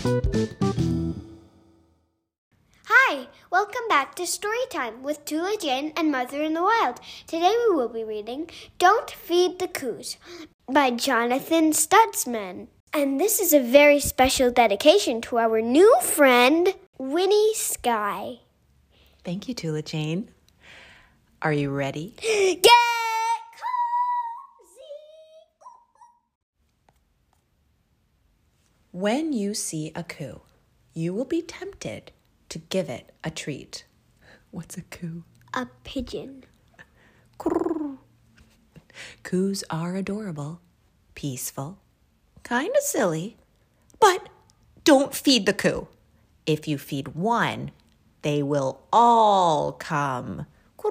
Hi, welcome back to Storytime with Tula Jane and Mother in the Wild. Today we will be reading Don't Feed the Coos by Jonathan Stutzman. And this is a very special dedication to our new friend, Winnie Sky. Thank you, Tula Jane. Are you ready? Get cozy! When you see a coo, you will be tempted to give it a treat. What's a coo? A pigeon. Coos are adorable, peaceful, kind of silly, but don't feed the coo. If you feed one, they will all come.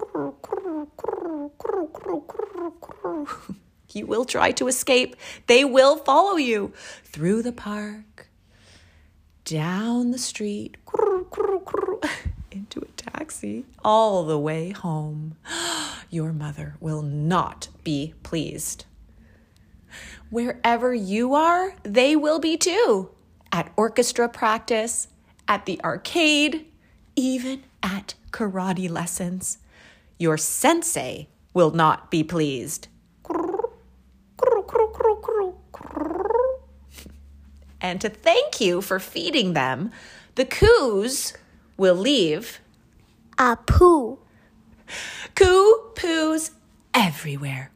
You will try to escape. They will follow you through the park, down the street, into a taxi, all the way home. Your mother will not be pleased. Wherever you are, they will be too. At orchestra practice, at the arcade, even at karate lessons. Your sensei will not be pleased. And to thank you for feeding them, the coos will leave A poo. coo poos everywhere.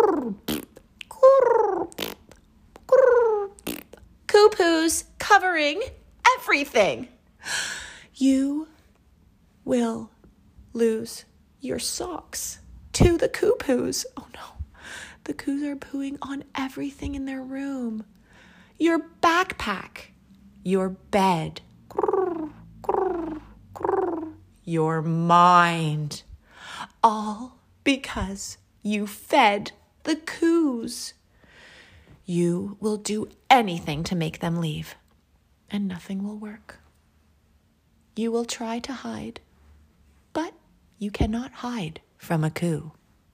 Coo poos covering everything. You will lose your socks to the coo poos. Oh no, the coos are pooing on everything in their room. Your backpack, your bed, your mind. All because you fed the coos. You will do anything to make them leave, and nothing will work. You will try to hide, but you cannot hide from a coo.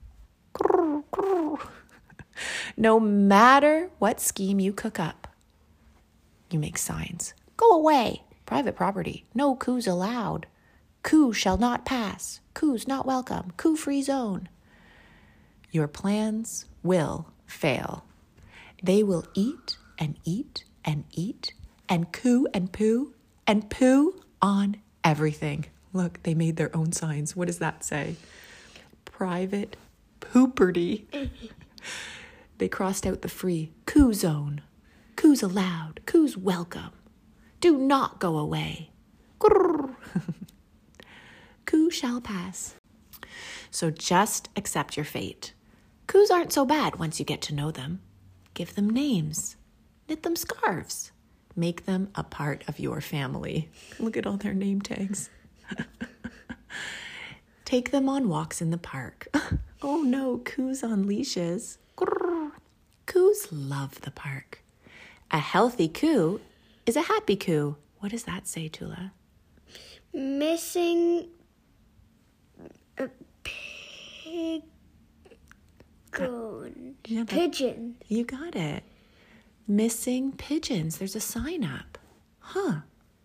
No matter what scheme you cook up, you make signs. Go away. Private property. No coos allowed. Coo shall not pass. Coos not welcome. Coo-free zone. Your plans will fail. They will eat and eat and eat and coo and poo on everything. Look, they made their own signs. What does that say? Private pooperty. They crossed out the free. Coo zone. Coos allowed. Coos welcome. Do not go away. Coo shall pass. So just accept your fate. Coos aren't so bad once you get to know them. Give them names. Knit them scarves. Make them a part of your family. Look at all their name tags. Take them on walks in the park. Oh no, coos on leashes. Coos love the park. A healthy coo is a happy coo. What does that say, Tula? Missing a pigeon. You got it. Missing pigeons. There's a sign up. Huh.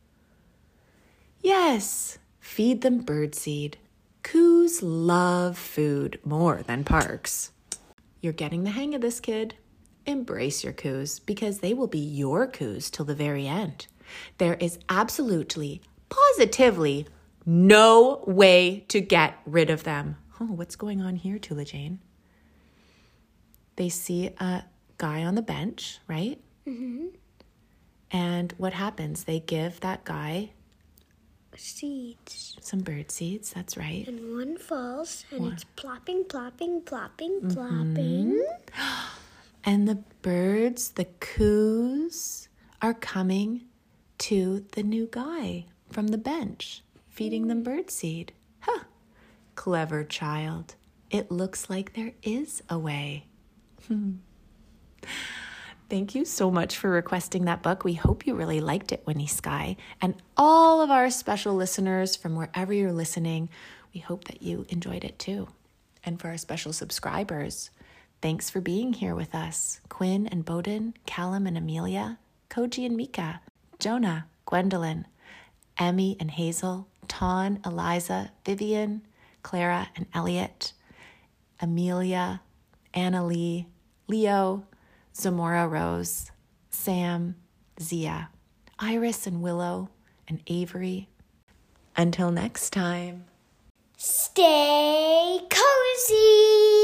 Yes. Feed them birdseed. Coos love food more than parks. You're getting the hang of this, kid. Embrace your coos because they will be your coos till the very end. There is absolutely, positively no way to get rid of them. Oh, what's going on here, Tula Jane? They see a guy on the bench, right? Mm-hmm. And what happens? They give that guy seeds. Some bird seeds, that's right. And one falls, and it's plopping, plopping, plopping, plopping. And the birds, the coos, are coming to the new guy from the bench, feeding them birdseed. Huh. Clever child. It looks like there is a way. Thank you so much for requesting that book. We hope you really liked it, Winnie Sky. And all of our special listeners from wherever you're listening, we hope that you enjoyed it too. And for our special subscribers, thanks for being here with us. Quinn and Bowden, Callum and Amelia, Koji and Mika, Jonah, Gwendolyn, Emmy and Hazel, Tawn, Eliza, Vivian, Clara and Elliot, Amelia, Anna Lee, Leo, Zamora Rose, Sam, Zia, Iris and Willow, and Avery. Until next time. Stay cozy.